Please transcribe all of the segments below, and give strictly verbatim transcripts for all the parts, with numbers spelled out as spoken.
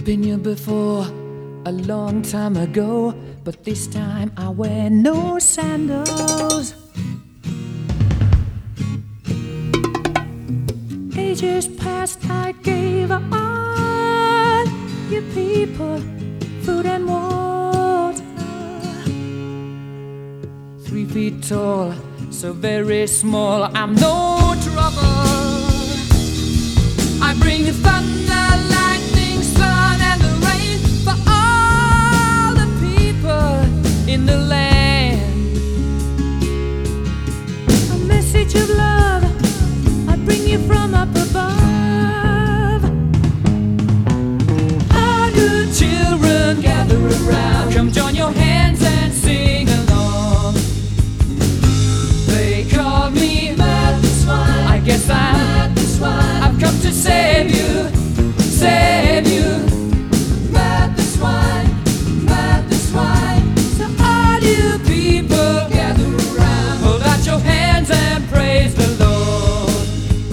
been here before, a long time ago, but this time I wear no sandals. Ages past I gave all you people food and water. Three feet tall, so very small, I'm no trouble. I bring you thunder, lightning, sun, and the rain for all the people in the land. A message of love I bring you from up above. All good children gather around, come join your hands and sing along. They call me Matt the Swine, I guess I'm Matt the Swine. I've come to save you, save you. Matt the Swine, Matt the Swine. So all you people gather around, hold out your hands and praise the Lord.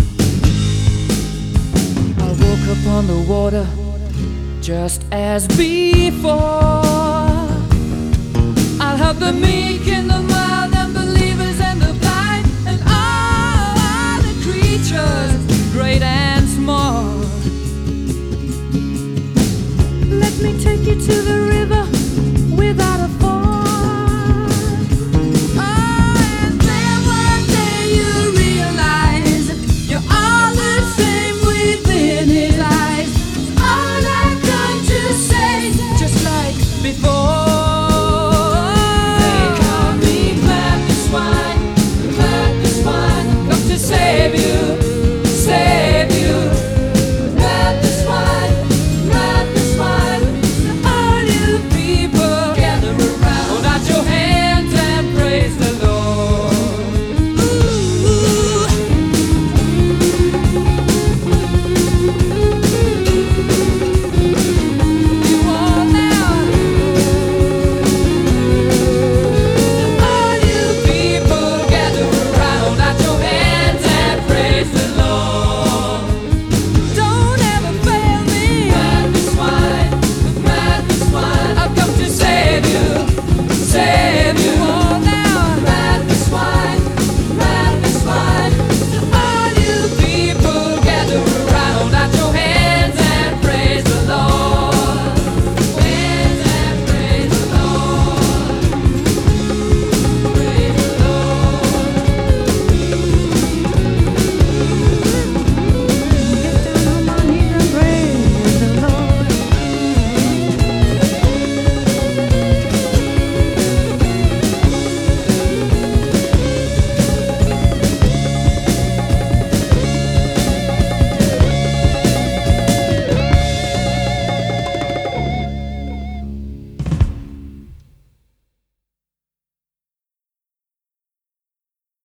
I'll walk upon the water just as before. I'll help the meek and the mild and believers and the blind and all the creatures, great and small. Let me take you to the river without a